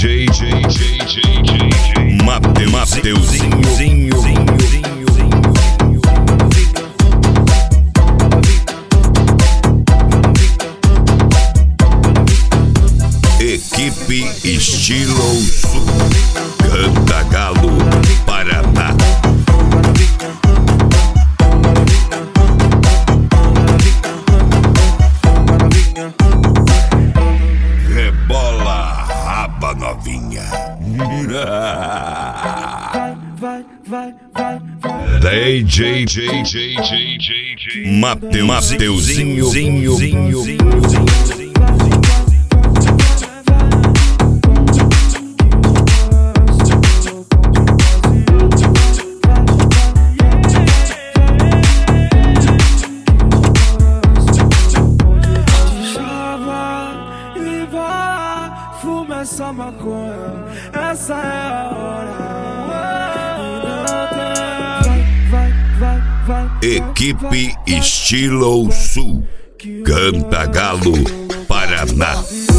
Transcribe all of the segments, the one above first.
Mateuzinho. Equipe Estilo Sul, Cantagalo, Paraná. Rebola, raba novinha. DJ Mateuzinho. Fuma essa maconha, essa é a hora. Equipe Estilo Sul, Cantagalo, Paraná.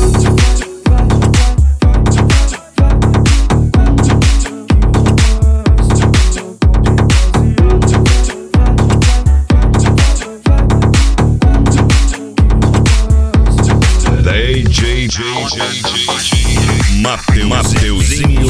DJ Mateuzinho.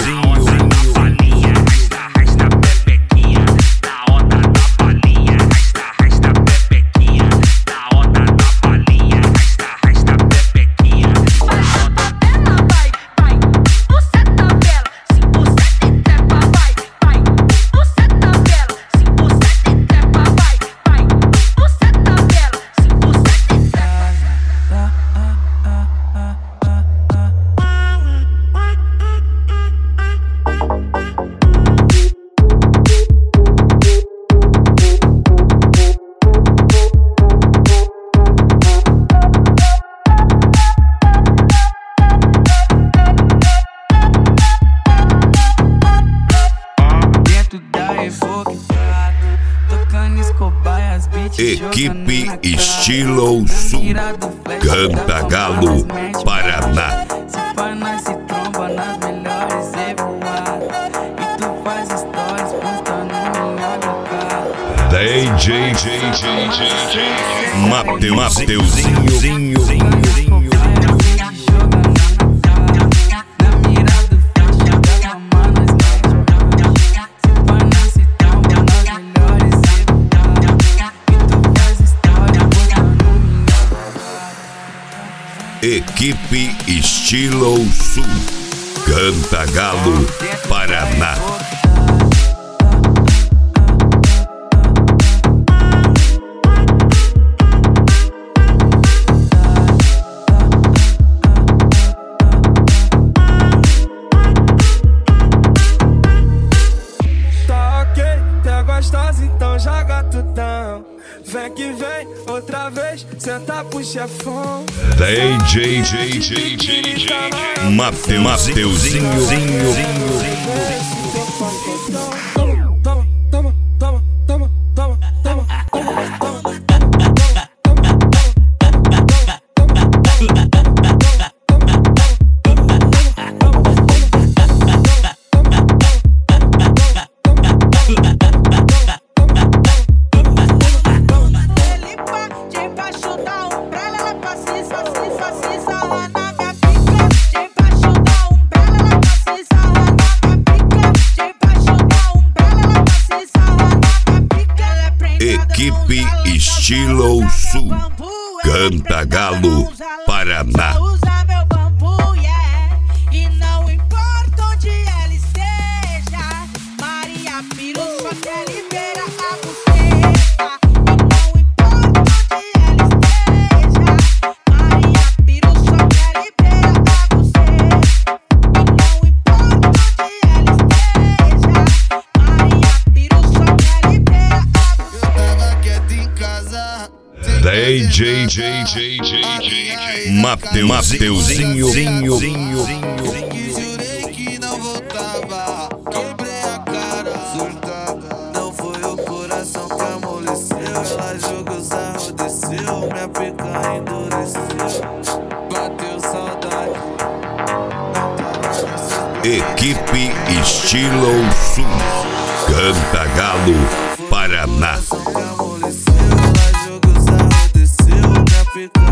Equipe Estilo Sul, Cantagalo, Paraná. Se pá, nós se tromba nas melhores evoadas. E tu faz stories postando minha cara. DJ Mateuzinho. Equipe Estilo Sul, Cantagalo, Paraná. Tá ok, tá gostosa, então joga tudão. Vem que vem, outra vez, senta pro chefão. DJ Mateuzinho. Equipe Estilo Sul, Cantagalo, Paraná. Usa meu bambu, yeah. E não importa onde ela esteja, Maria Piru só quer liberar a buceta. E não importa onde ela esteja, Maria Piru só quer liberar a buceta. E não importa onde ela esteja, Maria Piru só quer liberar a buceta. Tava quieto em casa. DJ Mateuzinho. Jurei que não voltava. Quebrei a cara, surtada. Não foi o coração que amoleceu. Ela jogou sarro, desceu. Minha pica endureceu. Bateu saudade. Não tava Equipe Estilo Sul, Cantagalo, Paraná. Amoleceu, ela jogou, sarro, desceu, minha pica